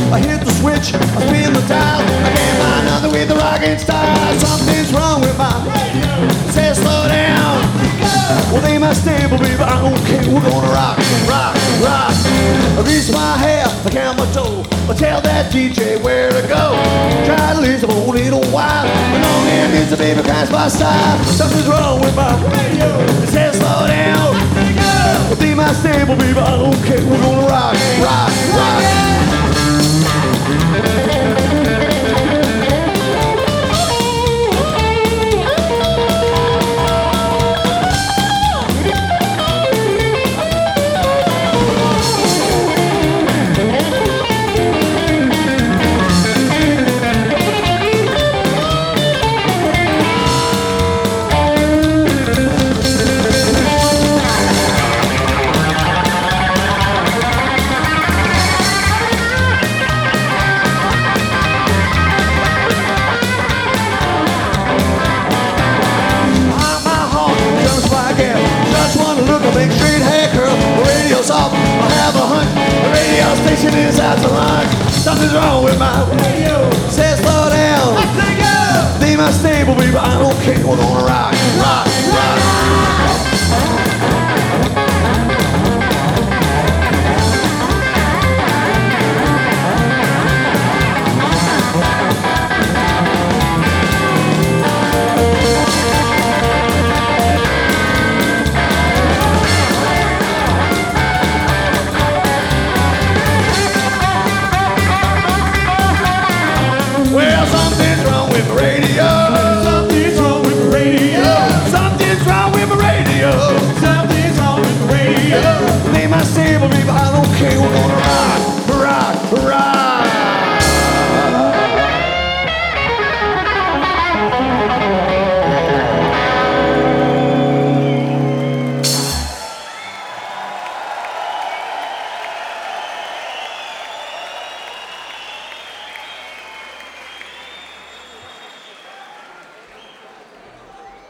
I hit the switch, I spin the dial. I can't find nothing with the rockin' style. Something's wrong with my radio. Says slow down. Well, they must stable, baby. I don't care. We're gonna rock, rock, rock. I reach my hair, I count my toe. I tell that DJ where to go. Try to listen for a little while. But long hair gets a baby cries my style. Something's wrong with my radio. It says slow down. Well, they must stable, baby. I don't care. We're gonna rock, rock, rock. Big straight hair curl, the radio's off. I have a hunch, the radio station is out to lunch. Something's wrong with my radio. Says slow down. They must stable, baby. I don't care. We're gonna rock, rock, rock. Well, something's wrong with the radio.